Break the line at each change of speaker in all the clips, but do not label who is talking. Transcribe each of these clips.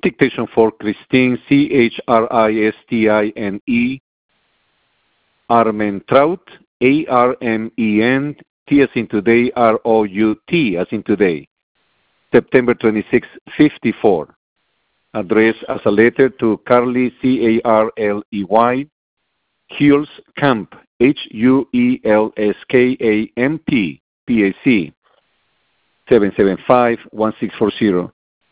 Dictation for Christine, Christine, Armentrout, Armen, T as in today, Rout, as in today. September 26, 54. Address as a letter to Carly, Carley, Huels Camp, Huelskamp, PAC, 775-1640.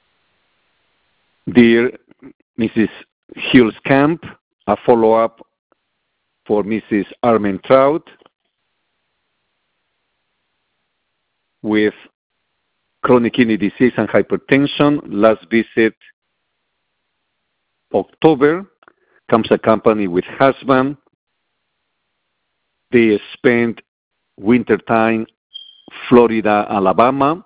Dear Mrs. Huels Camp, a follow-up for Mrs. Armentrout with chronic kidney disease and hypertension. Last visit October, comes accompanied with husband. They spent wintertime Florida, Alabama.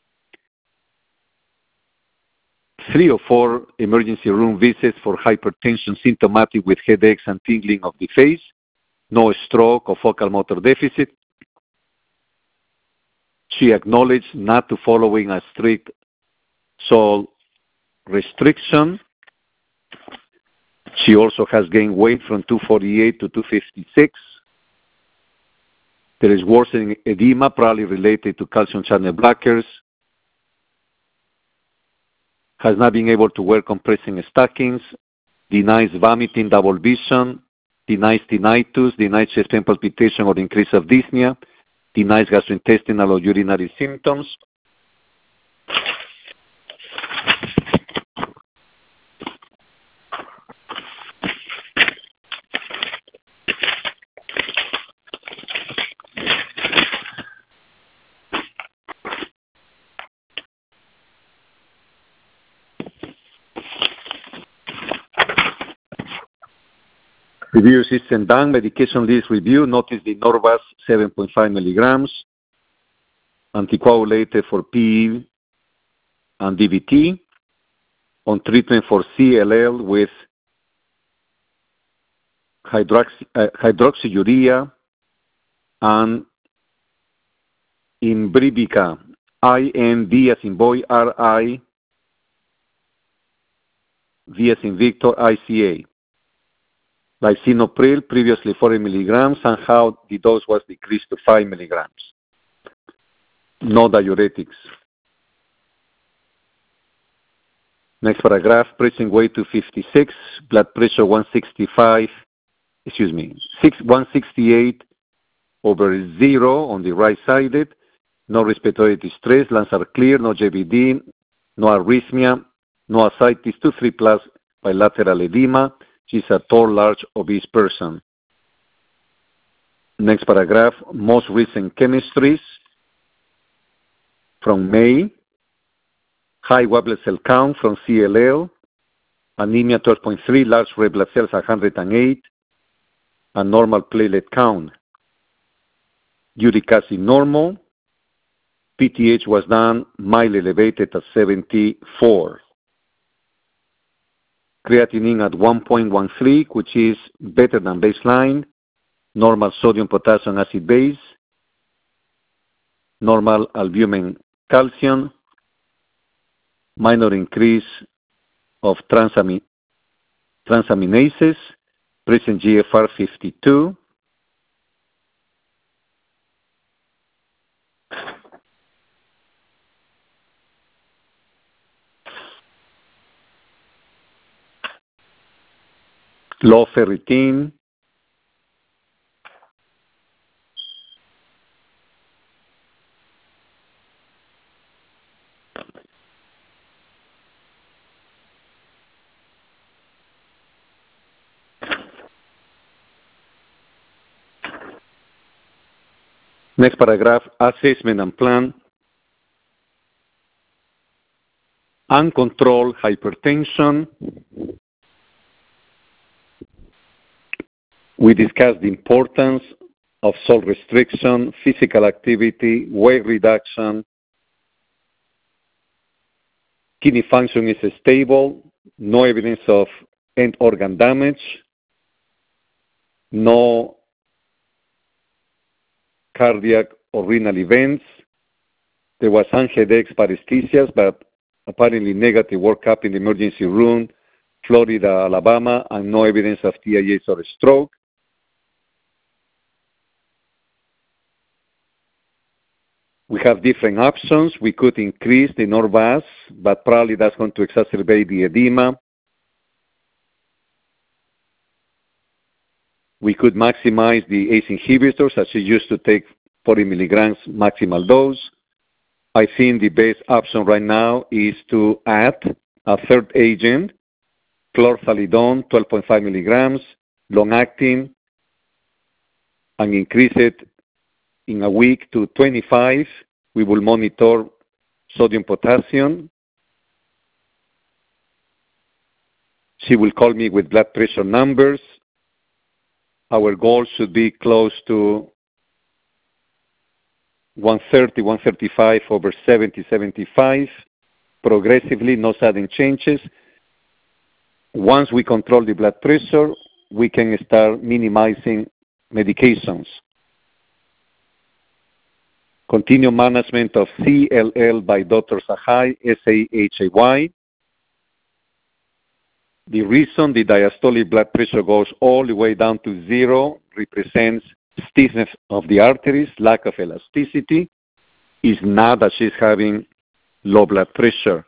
3 or 4 emergency room visits for hypertension symptomatic with headaches and tingling of the face. No stroke or focal motor deficit. She acknowledged not to following a strict salt restriction. She also has gained weight from 248 to 256. There is worsening edema, probably related to calcium channel blockers. Has not been able to wear compressing stockings. Denies vomiting, double vision. Denies tinnitus. Denies chest pain palpitation or increase of dyspnea. Denies gastrointestinal or urinary symptoms. Review system done. Medication list review. Notice the Norvas 7.5 milligrams. Anticoagulated for PE and DVT. On treatment for CLL with hydroxyurea and Imbruvica. IND as in boy, RI. V as in Victor, ICA. Lisinopril, previously 40 milligrams, somehow the dose was decreased to 5 milligrams. No diuretics. Next paragraph, pressing weight 256, blood pressure 168/0 on the right sided, no respiratory distress, lungs are clear, no JVD, no arrhythmia, no ascites, 2-3 plus bilateral edema. She's a tall, large, obese person. Next paragraph, most recent chemistries from May. High white blood cell count from CLL. Anemia 12.3, large red blood cells 108. A normal platelet count. Uric acid normal. PTH was done mildly elevated at 74. Creatinine at 1.13, which is better than baseline. Normal sodium, potassium, acid base. Normal albumin, calcium. Minor increase of transaminases. Present GFR 52. Low ferritin. Next paragraph, assessment and plan. Uncontrolled hypertension. We discussed the importance of salt restriction, physical activity, weight reduction. Kidney function is stable, no evidence of end organ damage, no cardiac or renal events. There was some headaches, paresthesias, but apparently negative workup in the emergency room, Florida, Alabama, and no evidence of TIAs or stroke. We have different options. We could increase the Norvasc, but probably that's going to exacerbate the edema. We could maximize the ACE inhibitors, as you used to take 40 milligrams maximal dose. I think the best option right now is to add a third agent, chlorthalidone, 12.5 milligrams, long-acting, and increase it in a week to 25. We will monitor sodium potassium. She will call me with blood pressure numbers. Our goal should be close to 130, 135 over 70, 75, progressively, no sudden changes. Once we control the blood pressure, we can start minimizing medications. Continue management of CLL by Dr. Sahay, S-A-H-A-Y. The reason the diastolic blood pressure goes all the way down to 0 represents stiffness of the arteries, lack of elasticity, is not that she's having low blood pressure.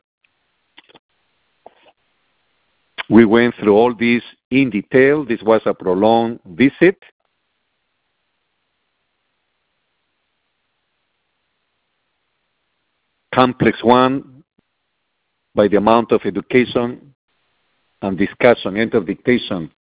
We went through all this in detail. This was a prolonged visit. Complex one, by the amount of education and discussion, interdiction